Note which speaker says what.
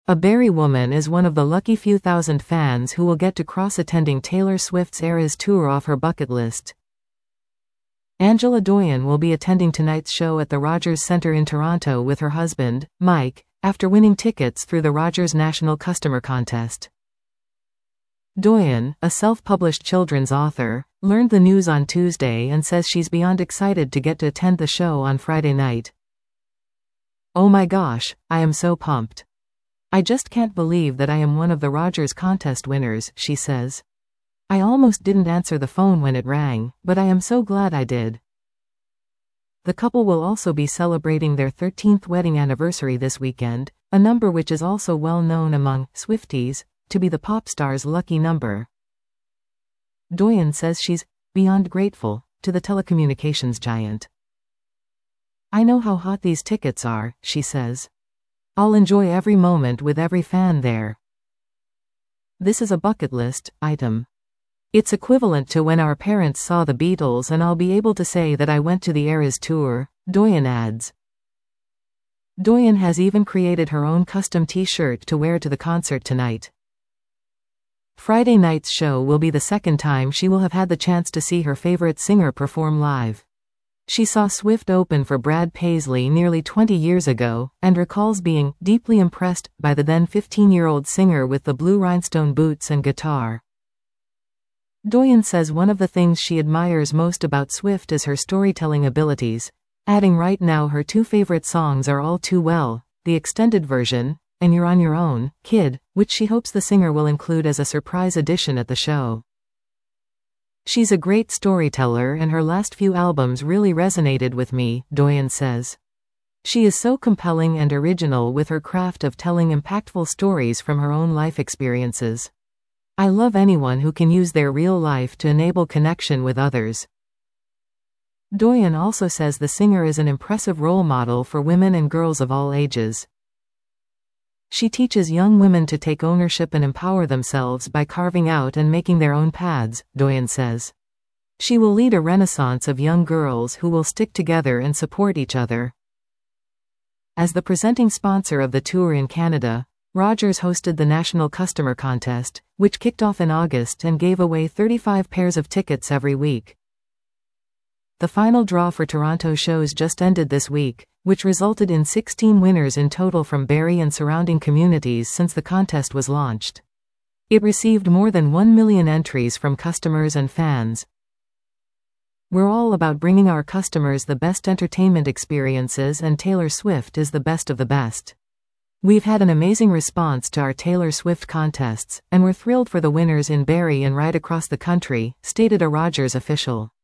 Speaker 1: A Barrie woman is one of the lucky few thousand fans who will get to cross attending Taylor Swift's Eras Tour off her bucket list. Angela Doyen will be attending tonight's show at the Rogers Centre in Toronto with her husband, Mike, after winning tickets through the Rogers National Customer Contest. Doyen, a self-published children's author, learned the news on Tuesday and says she's beyond excited to get to attend the show on Friday night. "Oh my gosh, I am so pumped. I just can't believe that I am one of the Rogers contest winners," she says. "I almost didn't answer the phone when it rang, but I am so glad I did." The couple will also be celebrating their 13th wedding anniversary this weekend, a number which is also well known among Swifties to be the pop star's lucky number. Doyen says she's beyond grateful to the telecommunications giant. "I know how hot these tickets are," she says. "I'll enjoy every moment with every fan there. This is a bucket list item. It's equivalent to when our parents saw the Beatles, and I'll be able to say that I went to the Eras Tour," Doyen adds. Doyen has even created her own custom t-shirt to wear to the concert tonight. Friday night's show will be the second time she will have had the chance to see her favorite singer perform live. She saw Swift open for Brad Paisley nearly 20 years ago, and recalls being deeply impressed by the then 15-year-old singer with the blue rhinestone boots and guitar. Doyen says one of the things she admires most about Swift is her storytelling abilities, adding right now her two favorite songs are All Too Well, the extended version, and You're on Your Own, Kid, which she hopes the singer will include as a surprise addition at the show. "She's a great storyteller and her last few albums really resonated with me," Doyen says. "She is so compelling and original with her craft of telling impactful stories from her own life experiences. I love anyone who can use their real life to enable connection with others." Doyen also says the singer is an impressive role model for women and girls of all ages. She teaches young women to take ownership and empower themselves by carving out and making their own paths, Doyen says. She will lead a renaissance of young girls who will stick together and support each other. As the presenting sponsor of the tour in Canada, Rogers hosted the National Customer Contest, which kicked off in August and gave away 35 pairs of tickets every week. The final draw for Toronto shows just ended this week, which resulted in 16 winners in total from Barrie and surrounding communities since the contest was launched. It received more than 1 million entries from customers and fans. "We're all about bringing our customers the best entertainment experiences, and Taylor Swift is the best of the best. We've had an amazing response to our Taylor Swift contests, and we're thrilled for the winners in Barrie and right across the country," stated a Rogers official.